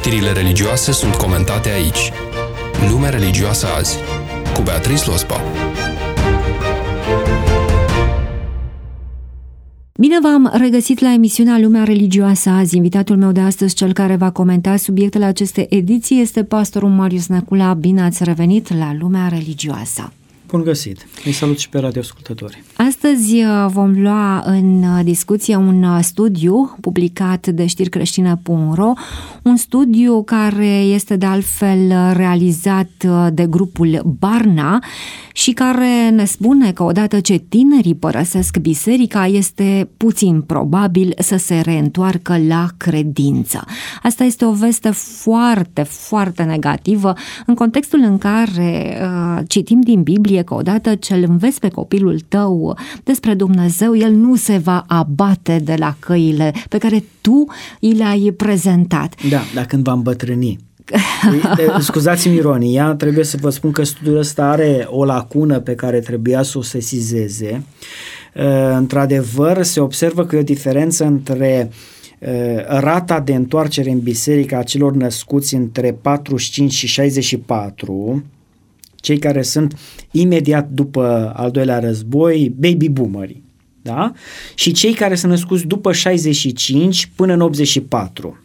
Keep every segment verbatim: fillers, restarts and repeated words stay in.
Știrile religioase sunt comentate aici. Lumea religioasă azi, cu Beatrice Lospa. Bine v-am regăsit la emisiunea Lumea religioasă azi. Invitatul meu de astăzi, cel care va comenta subiectele acestei ediții, este pastorul Marius Necula. Bine ați revenit la Lumea religioasă. Bun găsit! Îi salut și pe radioascultători. Astăzi vom lua în discuție un studiu publicat de știri creștine punct ro, un studiu care este de altfel realizat de grupul Barna și care ne spune că odată ce tinerii părăsesc biserica, este puțin probabil să se reîntoarcă la credință. Asta este o veste foarte, foarte negativă în contextul în care uh, citim din Biblie că odată ce îl înveți pe copilul tău despre Dumnezeu, el nu se va abate de la căile pe care tu i le-ai prezentat. Da, dar când va îmbătrâni. Scuzați-mi ironia, trebuie să vă spun că studiul ăsta are o lacună pe care trebuia să o sesizeze. Într-adevăr, se observă că e o diferență între rata de întoarcere în biserică a celor născuți între patruzeci și cinci și șaizeci și patru, cei care sunt imediat după al doilea război, baby boomeri, da? Și cei care sunt născuți după șaizeci și cinci până în optzeci și patru.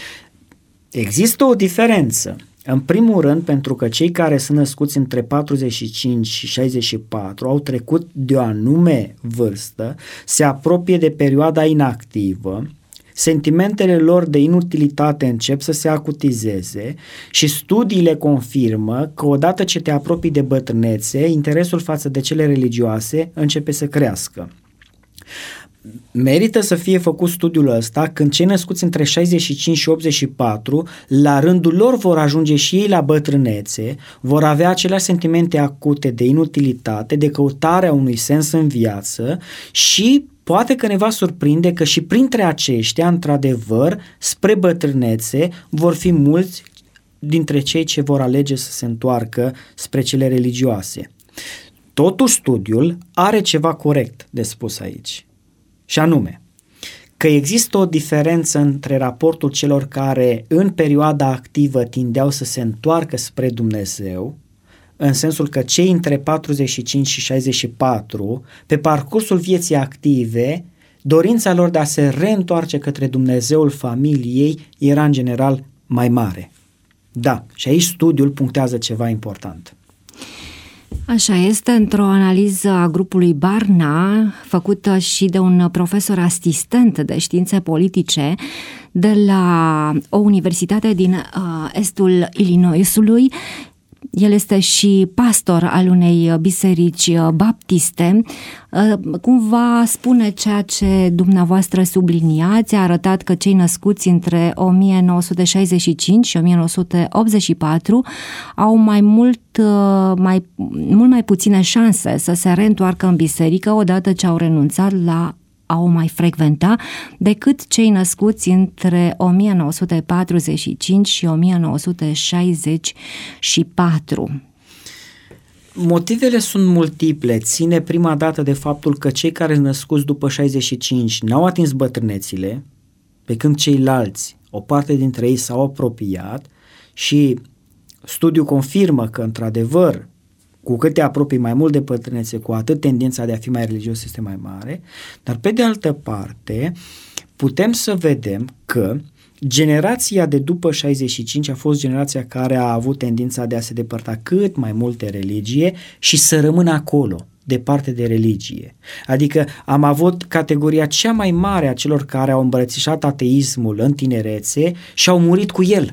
Există o diferență. În primul rând, pentru că cei care sunt născuți între patruzeci și cinci și șaizeci și patru au trecut de o anume vârstă, se apropie de perioada inactivă, sentimentele lor de inutilitate încep să se acutizeze și studiile confirmă că odată ce te apropii de bătrânețe, interesul față de cele religioase începe să crească. Merită să fie făcut studiul ăsta când cei născuți între șaizeci și cinci și optzeci și patru, la rândul lor vor ajunge și ei la bătrânețe, vor avea aceleași sentimente acute de inutilitate, de căutarea unui sens în viață și poate că ne va surprinde că și printre aceștia, într-adevăr, spre bătrânețe, vor fi mulți dintre cei ce vor alege să se întoarcă spre cele religioase. Totuși, studiul are ceva corect de spus aici. Și anume, că există o diferență între raportul celor care în perioada activă tindeau să se întoarcă spre Dumnezeu, în sensul că cei între patruzeci și cinci și șaizeci și patru, pe parcursul vieții active, dorința lor de a se reîntoarce către Dumnezeul familiei era în general mai mare. Da, și aici studiul punctează ceva important. Așa este, într-o analiză a grupului Barna, făcută și de un profesor asistent de științe politice de la o universitate din uh, estul Illinoisului. El este și pastor al unei biserici baptiste. Cumva spune ceea ce dumneavoastră subliniați, a arătat că cei născuți între o mie nouă sute șaizeci și cinci și o mie nouă sute optzeci și patru au mai mult, mai, mult mai puține șanse să se reîntoarcă în biserică odată ce au renunțat la a o mai frecventa decât cei născuți între o mie nouă sute patruzeci și cinci și o mie nouă sute șaizeci și patru. Motivele sunt multiple. Ține prima dată de faptul că cei care sunt născuți după șaizeci și cinci n-au atins bătrânețile, pe când ceilalți, o parte dintre ei s-au apropiat și studiul confirmă că, într-adevăr, cu cât te apropii mai mult de bătrânețe, cu atât tendința de a fi mai religios este mai mare, dar pe de altă parte putem să vedem că generația de după șaizeci și cinci a fost generația care a avut tendința de a se depărta cât mai mult de religie și să rămână acolo, departe de religie. Adică am avut categoria cea mai mare a celor care au îmbrățișat ateismul în tinerețe și au murit cu el.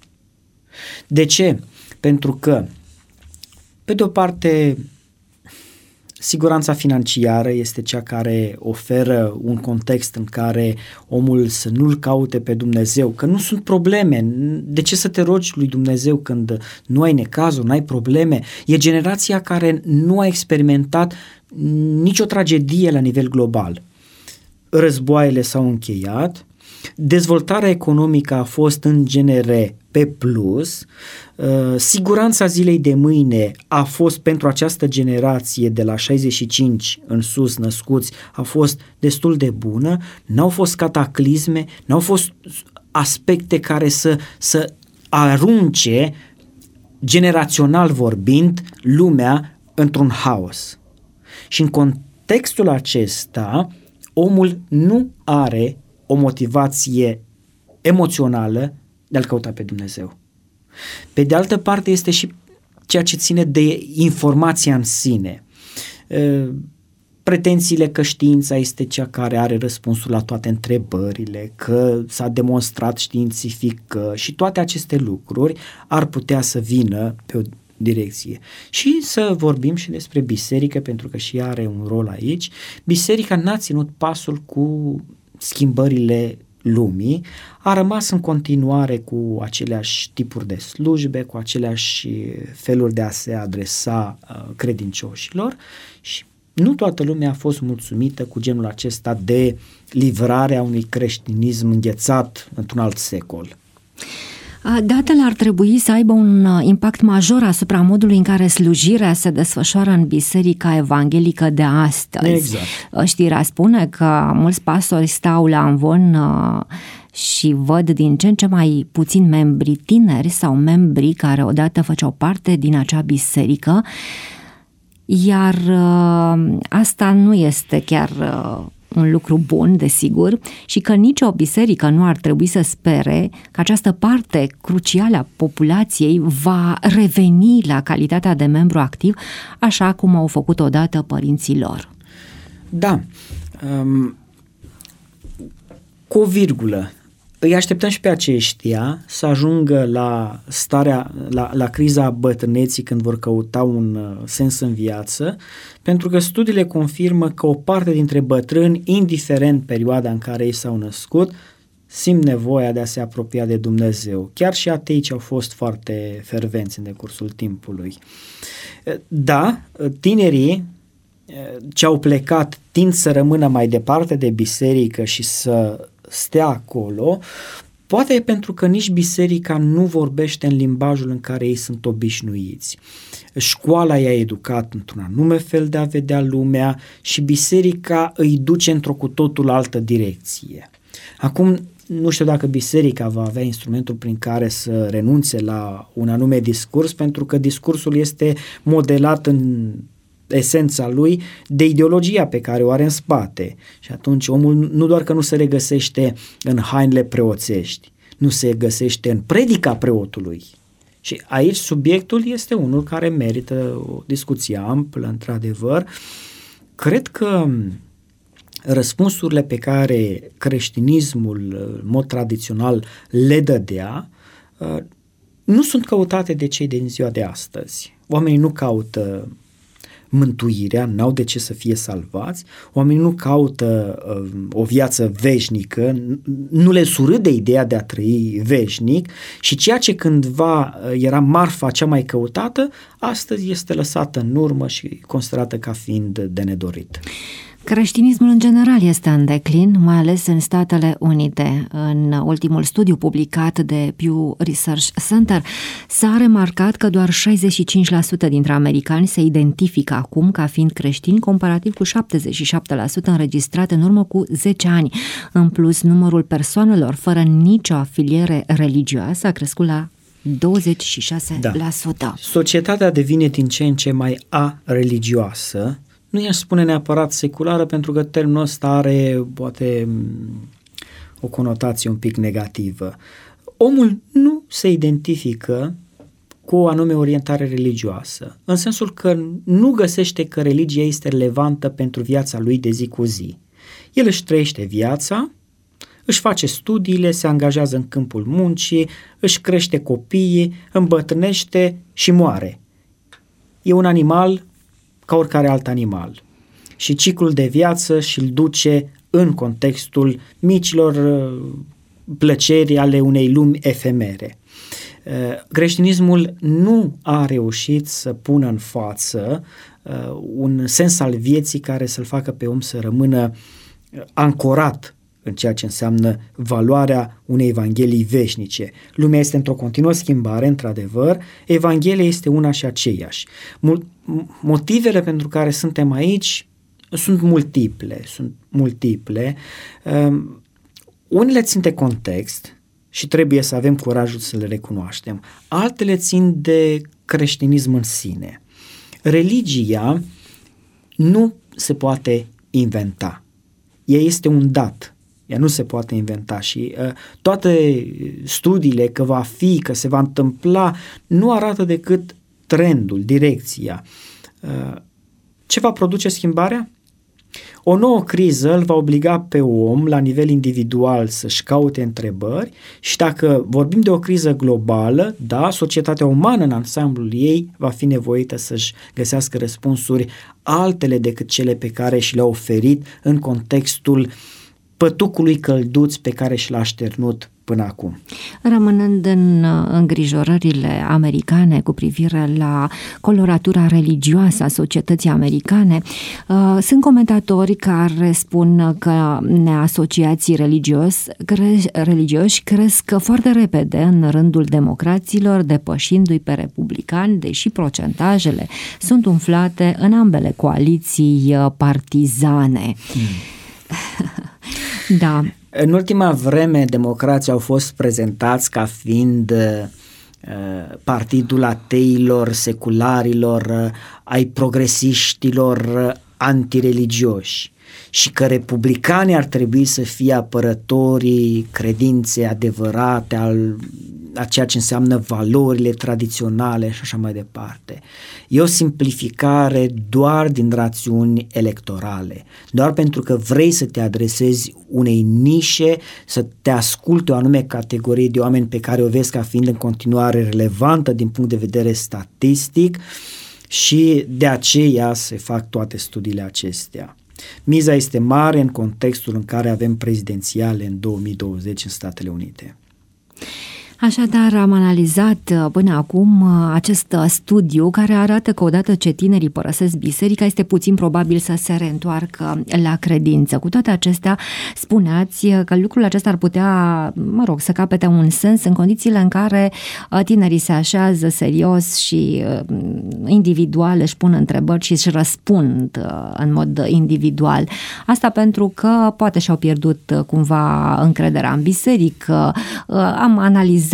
De ce? Pentru că pe de o parte, siguranța financiară este cea care oferă un context în care omul să nu-L caute pe Dumnezeu, că nu sunt probleme. De ce să te rogi lui Dumnezeu când nu ai necazuri, nu ai probleme? E generația care nu a experimentat nicio tragedie la nivel global. Războaiele s-au încheiat, dezvoltarea economică a fost în genere pe plus, siguranța zilei de mâine a fost pentru această generație de la șaizeci și cinci în sus născuți, a fost destul de bună, n-au fost cataclisme, n-au fost aspecte care să, să arunce, generațional vorbind, lumea într-un haos. Și în contextul acesta, omul nu are o motivație emoțională de a-L căuta pe Dumnezeu. Pe de altă parte este și ceea ce ține de informația în sine. Pretențiile că știința este cea care are răspunsul la toate întrebările, că s-a demonstrat științific că și toate aceste lucruri ar putea să vină pe o direcție. Și să vorbim și despre biserică, pentru că și ea are un rol aici. Biserica n-a ținut pasul cu schimbările lumii, a rămas în continuare cu aceleași tipuri de slujbe, cu aceleași feluri de a se adresa credincioșilor și nu toată lumea a fost mulțumită cu genul acesta de livrare a unui creștinism înghețat într-un alt secol. Datele ar trebui să aibă un impact major asupra modului în care slujirea se desfășoară în Biserica Evanghelică de astăzi. Exact. Știrea spune că mulți pastori stau la amvon și văd din ce în ce mai puțini membri tineri sau membri care odată făceau parte din acea biserică, iar asta nu este chiar un lucru bun, desigur, și că nicio biserică nu ar trebui să spere că această parte crucială a populației va reveni la calitatea de membru activ, așa cum au făcut odată părinții lor. Da, um, cu o virgulă. Îi așteptăm și pe aceștia să ajungă la starea, la, la criza bătrâneții când vor căuta un uh, sens în viață, pentru că studiile confirmă că o parte dintre bătrâni, indiferent perioada în care ei s-au născut, simt nevoia de a se apropia de Dumnezeu. Chiar și ateici au fost foarte fervenți în decursul timpului. Da, tinerii ce au plecat tind să rămână mai departe de biserică și să stea acolo, poate e pentru că nici biserica nu vorbește în limbajul în care ei sunt obișnuiți. Școala i-a educat într-un anume fel de a vedea lumea și biserica îi duce într-o cu totul altă direcție. Acum, nu știu dacă biserica va avea instrumentul prin care să renunțe la un anume discurs, pentru că discursul este modelat în esența lui de ideologia pe care o are în spate. Și atunci omul nu doar că nu se regăsește în hainele preoțești, nu se găsește în predica preotului. Și aici subiectul este unul care merită o discuție amplă, într-adevăr. Cred că răspunsurile pe care creștinismul, în mod tradițional, le dădea, nu sunt căutate de cei din ziua de astăzi. Oamenii nu caută mântuirea, n-au de ce să fie salvați, oamenii nu caută uh, o viață veșnică, nu le surâde ideea de a trăi veșnic și ceea ce cândva era marfa cea mai căutată, astăzi este lăsată în urmă și considerată ca fiind de nedorit. Creștinismul în general este în declin, mai ales în Statele Unite. În ultimul studiu publicat de Pew Research Center s-a remarcat că doar șaizeci și cinci la sută dintre americani se identifică acum ca fiind creștini, comparativ cu șaptezeci și șapte la sută înregistrate în urmă cu zece ani. În plus, numărul persoanelor fără nicio afiliere religioasă a crescut la douăzeci și șase la sută. Da. Societatea devine din ce în ce mai a-religioasă. Nu i-aș spune neapărat seculară, pentru că termenul ăsta are poate o conotație un pic negativă. Omul nu se identifică cu o anume orientare religioasă, în sensul că nu găsește că religia este relevantă pentru viața lui de zi cu zi. El își trăiește viața, își face studiile, se angajează în câmpul muncii, își crește copiii, îmbătrânește și moare. E un animal ca oricare alt animal. Și ciclul de viață și-l duce în contextul micilor plăceri ale unei lumi efemere. Creștinismul nu a reușit să pună în față un sens al vieții care să-l facă pe om să rămână ancorat în ceea ce înseamnă valoarea unei evanghelii veșnice. Lumea este într-o continuă schimbare, într-adevăr, Evanghelia este una și aceeași. Motivele pentru care suntem aici sunt multiple, sunt multiple. Um, unele țin de context și trebuie să avem curajul să le recunoaștem. Altele țin de creștinism în sine. Religia nu se poate inventa. Ea este un dat. Ea nu se poate inventa și uh, toate studiile că va fi, că se va întâmpla, nu arată decât trendul, direcția. Uh, ce va produce schimbarea? O nouă criză îl va obliga pe om la nivel individual să-și caute întrebări și dacă vorbim de o criză globală, da, societatea umană în ansamblul ei va fi nevoită să-și găsească răspunsuri altele decât cele pe care și le-a oferit în contextul pătucului călduț pe care și l-a așternut până acum. Rămânând în îngrijorările americane cu privire la coloratura religioasă a societății americane, sunt comentatori care spun că neasociații religios, religioși cresc foarte repede în rândul democraților, depășindu-i pe republicani, deși procentajele sunt umflate în ambele coaliții partizane. Hmm. Da. În ultima vreme, democrații au fost prezentați ca fiind uh, partidul ateilor, secularilor, uh, ai progresiștilor uh, antireligioși și că republicanii ar trebui să fie apărătorii credinței adevărate, al, a ceea ce înseamnă valorile tradiționale și așa mai departe. E o simplificare doar din rațiuni electorale, doar pentru că vrei să te adresezi unei nișe, să te asculte o anume categorie de oameni pe care o vezi ca fiind în continuare relevantă din punct de vedere statistic și de aceea se fac toate studiile acestea. Miza este mare în contextul în care avem prezidențiale în două mii douăzeci în Statele Unite. Așadar, am analizat până acum acest studiu care arată că odată ce tinerii părăsesc biserica, este puțin probabil să se reîntoarcă la credință. Cu toate acestea, spuneați că lucrul acesta ar putea, mă rog, să capete un sens în condițiile în care tinerii se așează serios și individual își pun întrebări și își răspund în mod individual. Asta pentru că poate și-au pierdut cumva încrederea în biserică. Am analizat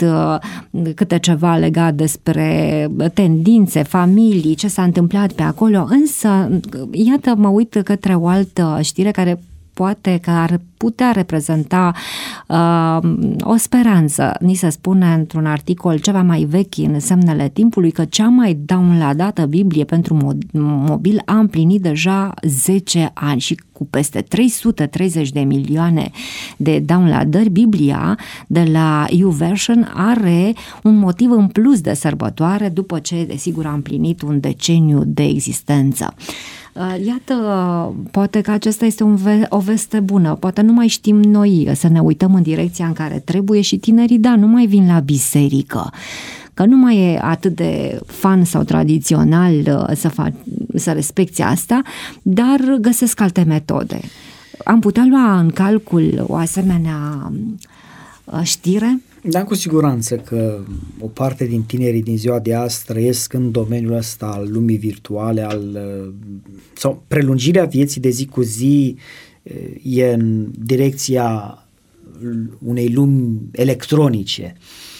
câte ceva legat despre tendințe, familii, ce s-a întâmplat pe acolo, însă iată mă uit către o altă știre care poate că ar putea reprezenta uh, o speranță. Ni se spune într-un articol ceva mai vechi în Semnele Timpului că cea mai downloadată Biblie pentru mobil a împlinit deja zece ani și cu peste trei sute treizeci de milioane de downloadări, Biblia de la YouVersion are un motiv în plus de sărbătoare după ce, desigur, a împlinit un deceniu de existență. Iată, poate că acesta este un ve- o veste bună, poate nu mai știm noi să ne uităm în direcția în care trebuie și tinerii, da, nu mai vin la biserică, că nu mai e atât de fan sau tradițional să, fac, să respecti asta, dar găsesc alte metode. Am putea lua în calcul o asemenea știre? Da, cu siguranță că o parte din tinerii din ziua de azi trăiesc în domeniul ăsta al lumii virtuale, al, sau prelungirea vieții de zi cu zi e în direcția unei lumi electronice.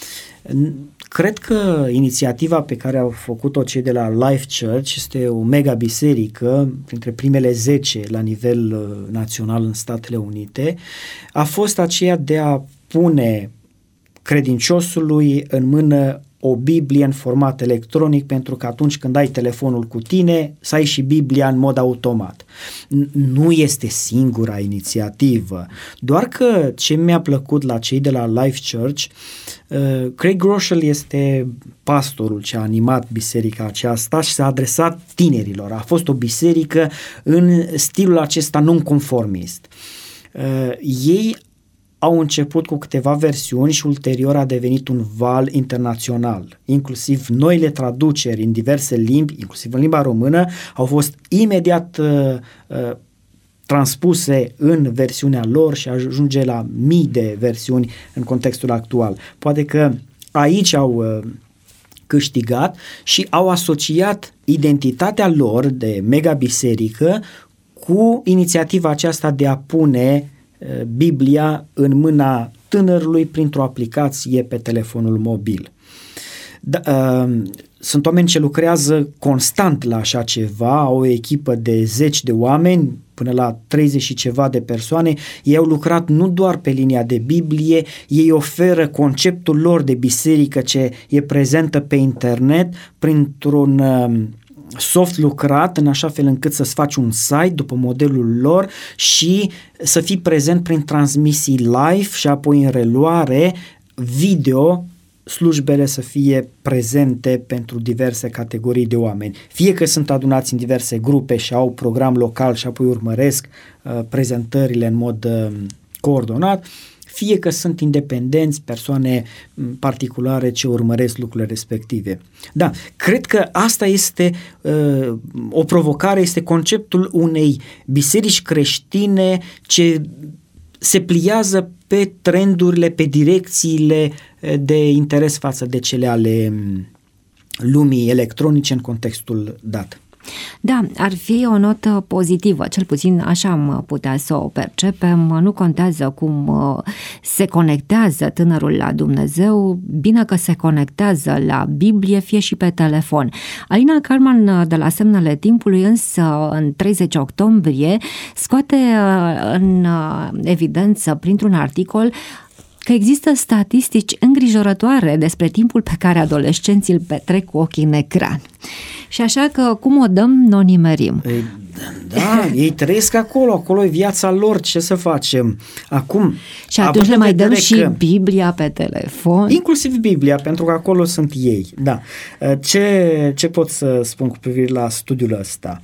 Cred că inițiativa pe care au făcut-o cei de la Life Church este o mega biserică, printre primele zece la nivel național în Statele Unite, a fost aceea de a pune credinciosului în mână o Biblie în format electronic pentru că atunci când ai telefonul cu tine să ai și Biblia în mod automat. Nu este singura inițiativă, doar că ce mi-a plăcut la cei de la Life Church, uh, Craig Groeschel este pastorul ce a animat biserica aceasta și s-a adresat tinerilor. A fost o biserică în stilul acesta non-conformist. Uh, ei au început cu câteva versiuni și ulterior a devenit un val internațional. Inclusiv noile traduceri în diverse limbi, inclusiv în limba română, au fost imediat uh, uh, transpuse în versiunea lor și ajunge la mii de versiuni în contextul actual. Poate că aici au uh, câștigat și au asociat identitatea lor de mega biserică cu inițiativa aceasta de a pune Biblia în mâna tânărului printr-o aplicație pe telefonul mobil. Da, uh, sunt oameni ce lucrează constant la așa ceva, au o echipă de zeci de oameni, până la treizeci și ceva de persoane. Ei au lucrat nu doar pe linia de Biblie, ei oferă conceptul lor de biserică ce e prezentă pe internet printr-un uh, soft lucrat în așa fel încât să-ți faci un site după modelul lor și să fii prezent prin transmisii live și apoi în reluare video, slujbele să fie prezente pentru diverse categorii de oameni. Fie că sunt adunați în diverse grupe și au program local și apoi urmăresc uh, prezentările în mod uh, coordonat, fie că sunt independenți, persoane particulare ce urmăresc lucrurile respective. Da, cred că asta este uh, o provocare, este conceptul unei biserici creștine ce se pliază pe trendurile, pe direcțiile de interes față de cele ale lumii electronice în contextul dat. Da, ar fi o notă pozitivă, cel puțin așa am putea să o percepem. Nu contează cum se conectează tânărul la Dumnezeu, bine că se conectează la Biblie, fie și pe telefon. Alina Carman de la Semnele Timpului însă în treizeci octombrie scoate în evidență printr-un articol că există statistici îngrijorătoare despre timpul pe care adolescenții îl petrec cu ochii în ecran. Și așa că cum o dăm, n-o nimerim. Da, ei trăiesc acolo, acolo e viața lor, ce să facem? Acum, și atunci le mai dăm și Biblia pe telefon? Inclusiv Biblia, pentru că acolo sunt ei. Da. Ce, ce pot să spun cu privire la studiul ăsta?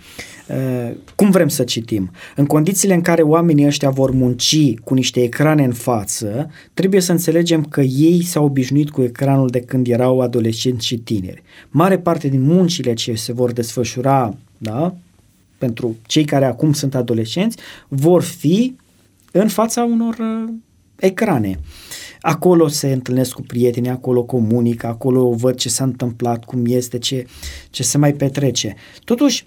Cum vrem să citim? În condițiile în care oamenii ăștia vor munci cu niște ecrane în față, trebuie să înțelegem că ei s-au obișnuit cu ecranul de când erau adolescenți și tineri. Mare parte din muncile ce se vor desfășura, da, pentru cei care acum sunt adolescenți, vor fi în fața unor uh, ecrane. Acolo se întâlnesc cu prietenii, acolo comunică, acolo văd ce s-a întâmplat, cum este, ce, ce se mai petrece. Totuși,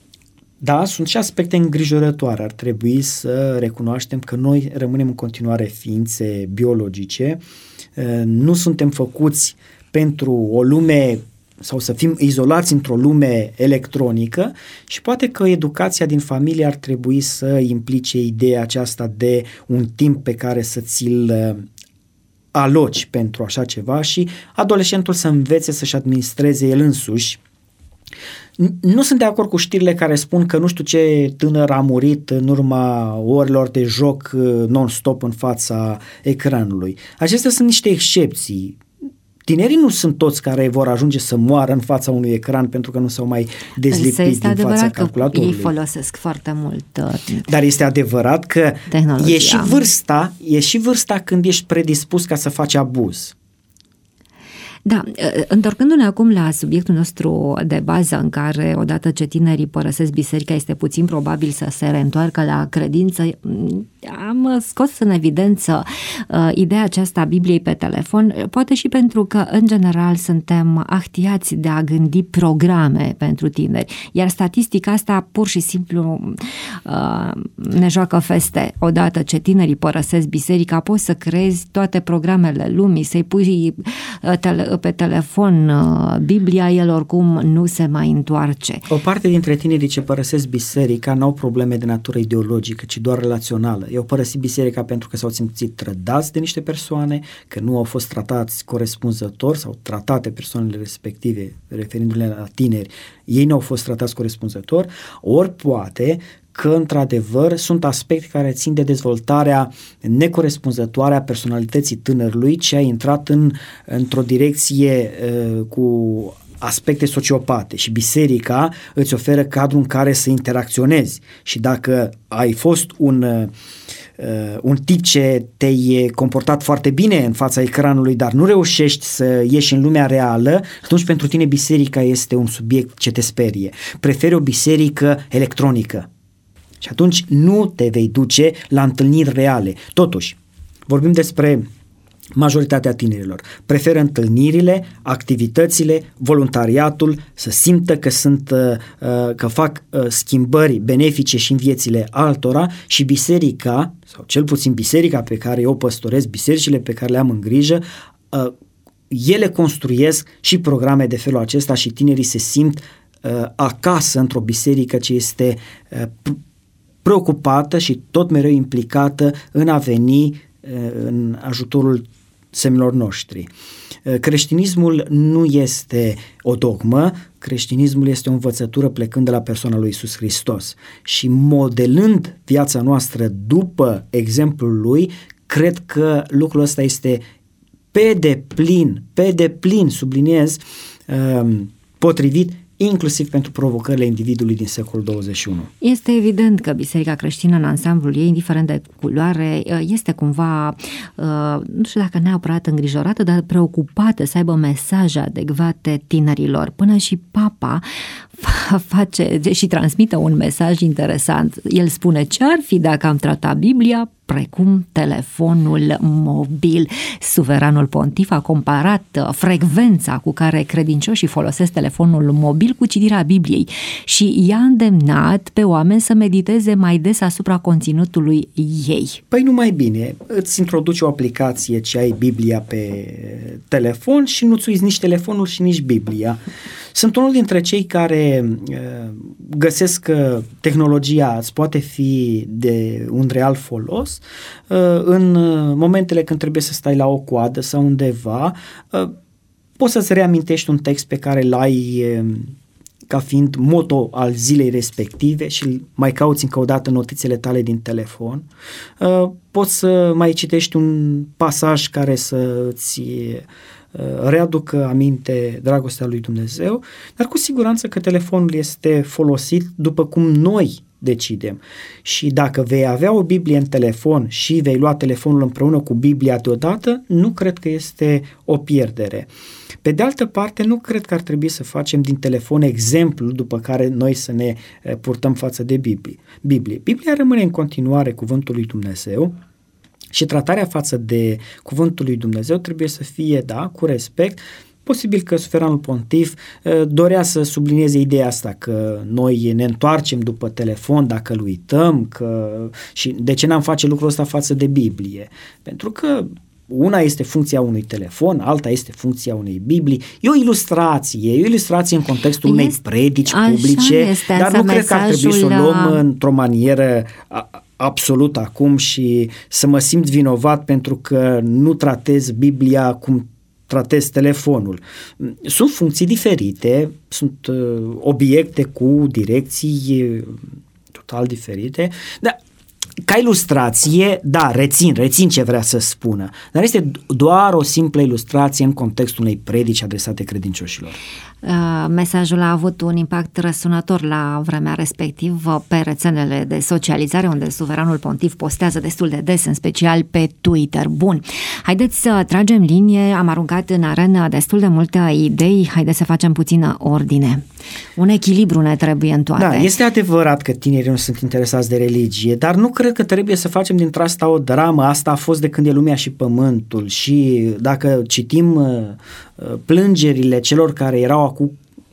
da, sunt și aspecte îngrijorătoare. Ar trebui să recunoaștem că noi rămânem în continuare ființe biologice, nu suntem făcuți pentru o lume sau să fim izolați într-o lume electronică și poate că educația din familie ar trebui să implice ideea aceasta de un timp pe care să ți-l aloci pentru așa ceva și adolescentul să învețe să-și administreze el însuși. Nu sunt de acord cu știrile care spun că nu știu ce tânăr a murit în urma orelor de joc non-stop în fața ecranului. Acestea sunt niște excepții. Tinerii nu sunt toți care vor ajunge să moară în fața unui ecran pentru că nu s-au mai dezlipit din fața calculatorului. Ei folosesc foarte mult. Uh, Dar este adevărat că tehnologia. e și vârsta, e și vârsta când ești predispus ca să faci abuz. Da, întorcându-ne acum la subiectul nostru de bază în care odată ce tinerii părăsesc biserica este puțin probabil să se reîntoarcă la credință, am scos în evidență uh, ideea aceasta a Bibliei pe telefon, poate și pentru că în general suntem ahtiați de a gândi programe pentru tineri, iar statistica asta pur și simplu uh, ne joacă feste. Odată ce tinerii părăsesc biserica, poți să creezi toate programele lumii, să-i pui uh, tele- pe telefon uh, Biblia, el oricum nu se mai întoarce. O parte dintre tinerii ce părăsesc biserica n-au probleme de natură ideologică, ci doar relațională. Ei au părăsit biserica pentru că s-au simțit trădați de niște persoane, că nu au fost tratați corespunzător sau tratate persoanele respective, referindu-le la tineri, ei nu au fost tratați corespunzător, ori poate că, într-adevăr, sunt aspecte care țin de dezvoltarea necorespunzătoare a personalității tânărului ce a intrat în, într-o direcție uh, cu aspecte sociopate și biserica îți oferă cadrul în care să interacționezi și dacă ai fost un, uh, un tip ce te-ai comportat foarte bine în fața ecranului, dar nu reușești să ieși în lumea reală, atunci pentru tine biserica este un subiect ce te sperie. Preferi o biserică electronică. Și atunci nu te vei duce la întâlniri reale. Totuși, vorbim despre majoritatea tinerilor preferă întâlnirile, activitățile, voluntariatul, să simtă că sunt, că fac schimbări benefice și în viețile altora, și biserica, sau cel puțin biserica pe care eu o păstorez, bisericile pe care le am în grijă, ele construiesc și programe de felul acesta și tinerii se simt acasă într-o biserică ce este preocupată și tot mereu implicată în a veni în ajutorul semenilor noștri. Creștinismul nu este o dogmă, creștinismul este o învățătură plecând de la persoana lui Iisus Hristos și modelând viața noastră după exemplul lui, cred că lucrul ăsta este pe deplin, pe deplin, subliniez, potrivit inclusiv pentru provocările individului din secolul douăzeci și unu. Este evident că Biserica Creștină în ansamblul ei, indiferent de culoare, este cumva, nu știu dacă neapărat îngrijorată, dar preocupată să aibă mesaje adecvate tinerilor. Până și Papa face și transmite un mesaj interesant. El spune: ce ar fi dacă am tratat Biblia precum telefonul mobil? Suveranul pontif a comparat frecvența cu care credincioșii folosesc telefonul mobil cu citirea Bibliei și i-a îndemnat pe oameni să mediteze mai des asupra conținutului ei. Păi nu mai bine, îți introduci o aplicație ce ai Biblia pe telefon și nu-ți uiți nici telefonul și nici Biblia. Sunt unul dintre cei care uh, găsesc că tehnologia îți poate fi de un real folos uh, în momentele când trebuie să stai la o coadă sau undeva. Uh, poți să-ți reamintești un text pe care l-ai uh, ca fiind moto al zilei respective și mai cauți încă o dată notițele tale din telefon. Uh, poți să mai citești un pasaj care să-ți readucă aminte dragostea lui Dumnezeu, dar cu siguranță că telefonul este folosit după cum noi decidem. Și dacă vei avea o Biblie în telefon și vei lua telefonul împreună cu Biblia deodată, nu cred că este o pierdere. Pe de altă parte, nu cred că ar trebui să facem din telefon exemplu după care noi să ne purtăm față de Biblie. Biblie. Biblia rămâne în continuare cuvântul lui Dumnezeu, și tratarea față de cuvântul lui Dumnezeu trebuie să fie, da, cu respect. Posibil că suveranul pontif dorea să sublinieze ideea asta, că noi ne întoarcem după telefon dacă îl uităm, că și de ce n-am face lucrul ăsta față de Biblie? Pentru că una este funcția unui telefon, alta este funcția unei Biblii. E o ilustrație, e o ilustrație în contextul unei este, predici publice, este, dar nu cred că ar trebui să o luăm într-o manieră absolut acum și să mă simt vinovat pentru că nu tratez Biblia cum tratez telefonul. Sunt funcții diferite, sunt uh, obiecte cu direcții uh, total diferite, dar ca ilustrație, da, rețin, rețin ce vrea să spună, dar este doar o simplă ilustrație în contextul unei predici adresate credincioșilor. Mesajul a avut un impact răsunător la vremea respectivă pe rețelele de socializare, unde suveranul pontif postează destul de des, în special pe Twitter. Bun, haideți să tragem linie, am aruncat în arenă destul de multe idei, haideți să facem puțină ordine. Un echilibru ne trebuie în toate. Da, este adevărat că tinerii nu sunt interesați de religie, dar nu cred că trebuie să facem dintre asta o dramă. Asta a fost de când e lumea și pământul și dacă citim uh, plângerile celor care erau acum,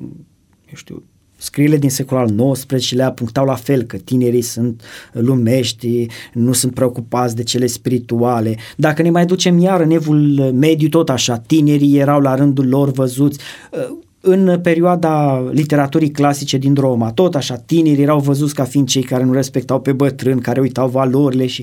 eu știu, scrierile din secolul al nouăsprezecelea punctau la fel, că tinerii sunt lumești, nu sunt preocupați de cele spirituale. Dacă ne mai ducem iar în evul mediu, tot așa, tinerii erau la rândul lor văzuți. În perioada literaturii clasice din Roma, tot așa, tinerii erau văzuți ca fiind cei care nu respectau pe bătrâni, care uitau valorile și...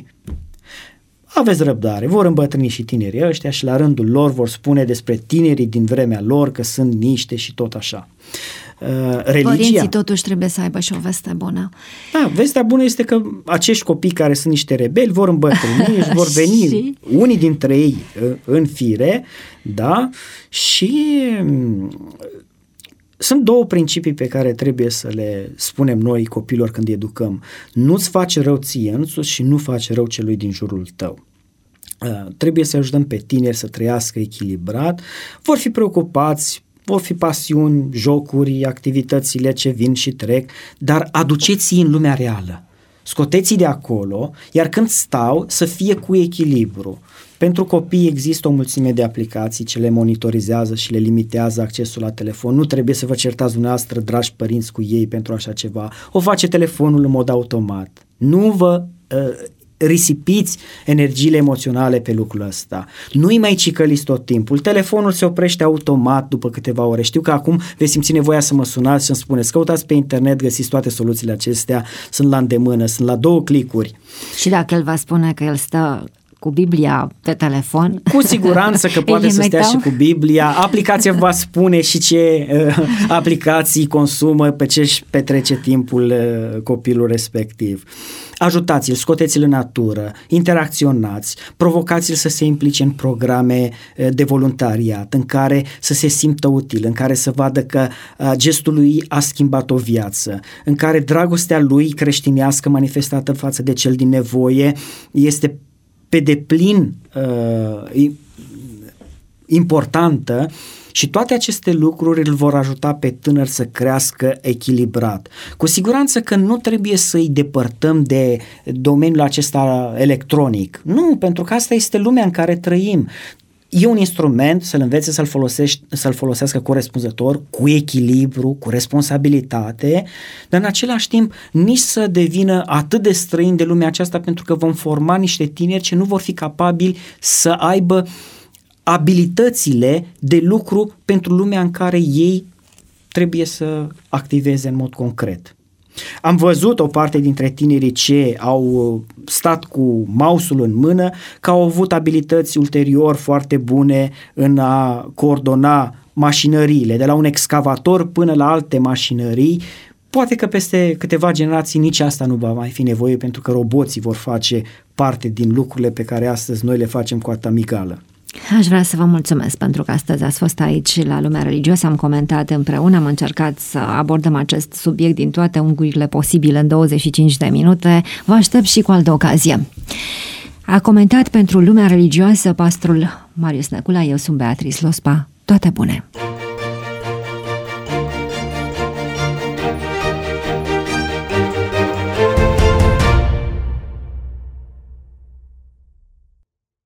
Aveți răbdare, vor îmbătrâni și tinerii ăștia și la rândul lor vor spune despre tinerii din vremea lor că sunt niște și tot așa. Uh, religia... Părinții totuși trebuie să aibă și o veste bună. Da, vestea bună este că acești copii care sunt niște rebeli vor îmbătrâni, își vor veni și... unii dintre ei în fire, da, și... Sunt două principii pe care trebuie să le spunem noi copilor când educăm. Nu-ți face rău ție însuți și nu face rău celui din jurul tău. Uh, trebuie să ajutăm pe tineri să trăiască echilibrat. Vor fi preocupați, vor fi pasiuni, jocuri, activitățile ce vin și trec, dar aduceți-i în lumea reală. Scoteți-i de acolo, iar când stau să fie cu echilibru. Pentru copii există o mulțime de aplicații ce le monitorizează și le limitează accesul la telefon. Nu trebuie să vă certați dumneavoastră, dragi părinți, cu ei pentru așa ceva. O face telefonul în mod automat. Nu vă uh, risipiți energiile emoționale pe lucrul ăsta. Nu-i mai cicăliți tot timpul. Telefonul se oprește automat după câteva ore. Știu că acum veți simți nevoia să mă sunați și să-mi spuneți, căutați pe internet, găsiți toate soluțiile acestea, sunt la îndemână, sunt la două clicuri. Și dacă el va spune că el stă cu Biblia pe telefon, cu siguranță că poate să stea și cu Biblia. Aplicația va spune și ce uh, aplicații consumă, pe ce își petrece timpul uh, copilul respectiv. Ajutați-l, scoteți-l în natură, interacționați, provocați-l să se implice în programe uh, de voluntariat, în care să se simtă util, în care să vadă că uh, gestul lui a schimbat o viață, în care dragostea lui creștinească manifestată față de cel din nevoie este pe deplin uh, importantă și toate aceste lucruri îl vor ajuta pe tânăr să crească echilibrat. Cu siguranță că nu trebuie să-i depărtăm de domeniul acesta electronic. Nu, pentru că asta este lumea în care trăim. E un instrument, să-l învețe să-l, folosești, să-l folosească corespunzător, cu echilibru, cu responsabilitate, dar în același timp nici să devină atât de străin de lumea aceasta, pentru că vom forma niște tineri ce nu vor fi capabili să aibă abilitățile de lucru pentru lumea în care ei trebuie să activeze în mod concret. Am văzut o parte dintre tinerii ce au stat cu mouse-ul în mână, că au avut abilități ulterior foarte bune în a coordona mașinăriile, de la un excavator până la alte mașinării. Poate că peste câteva generații nici asta nu va mai fi nevoie, pentru că roboții vor face parte din lucrurile pe care astăzi noi le facem cu atâta migală. Aș vrea să vă mulțumesc pentru că astăzi ați fost aici la Lumea Religioasă, am comentat împreună, am încercat să abordăm acest subiect din toate unghiurile posibile în douăzeci și cinci de minute. Vă aștept și cu altă ocazie. A comentat pentru Lumea Religioasă pastorul Marius Necula, eu sunt Beatrice Lospa. Toate bune!